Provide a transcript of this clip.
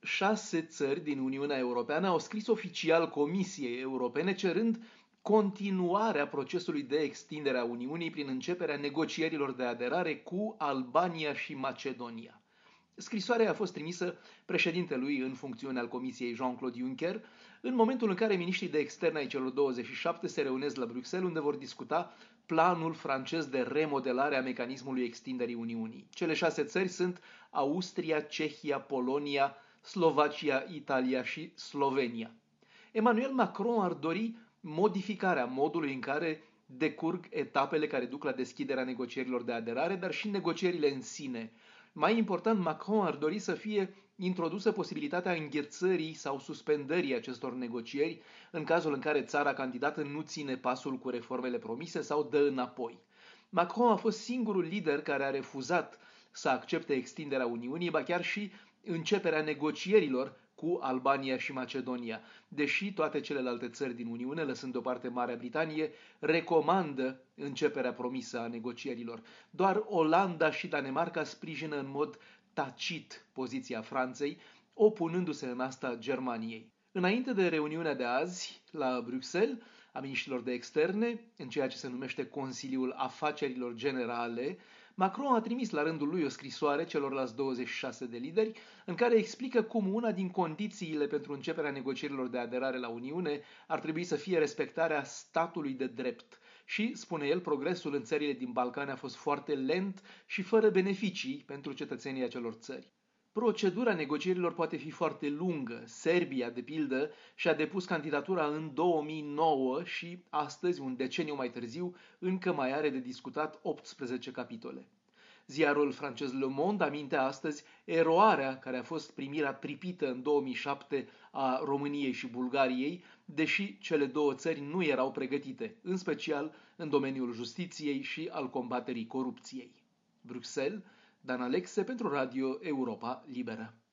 6 țări din Uniunea Europeană au scris oficial Comisiei Europene cerând continuarea procesului de extindere a Uniunii prin începerea negocierilor de aderare cu Albania și Macedonia. Scrisoarea a fost trimisă președintelui în funcțiune al Comisiei Jean-Claude Juncker, în momentul în care miniștrii de externe ai celor 27 se reunesc la Bruxelles, unde vor discuta planul francez de remodelare a mecanismului extinderii Uniunii. Cele 6 țări sunt Austria, Cehia, Polonia, Slovacia, Italia și Slovenia. Emmanuel Macron ar dori modificarea modului în care decurg etapele care duc la deschiderea negocierilor de aderare, dar și negocierile în sine. Mai important, Macron ar dori să fie introdusă posibilitatea înghețării sau suspendării acestor negocieri în cazul în care țara candidată nu ține pasul cu reformele promise sau dă înapoi. Macron a fost singurul lider care a refuzat să accepte extinderea Uniunii, ba chiar și începerea negocierilor cu Albania și Macedonia, deși toate celelalte țări din Uniune, lăsând deoparte Marea Britanie, recomandă începerea promisă a negocierilor. Doar Olanda și Danemarca sprijină în mod tacit poziția Franței, opunându-se în asta Germaniei. Înainte de reuniunea de azi, la Bruxelles, a miniștrilor de externe, în ceea ce se numește Consiliul Afacerilor Generale, Macron a trimis la rândul lui o scrisoare celorlalți 26 de lideri, în care explică cum una din condițiile pentru începerea negocierilor de aderare la Uniune ar trebui să fie respectarea statului de drept. Și, spune el, progresul în țările din Balcani a fost foarte lent și fără beneficii pentru cetățenii acelor țări. Procedura negocierilor poate fi foarte lungă. Serbia, de pildă, și-a depus candidatura în 2009 și astăzi, un deceniu mai târziu, încă mai are de discutat 18 capitole. Ziarul francez Le Monde aminte astăzi eroarea care a fost primirea pripită în 2007 a României și Bulgariei, deși cele două țări nu erau pregătite, în special în domeniul justiției și al combaterii corupției. Bruxelles, Dan Alexe pentru Radio Europa Liberă.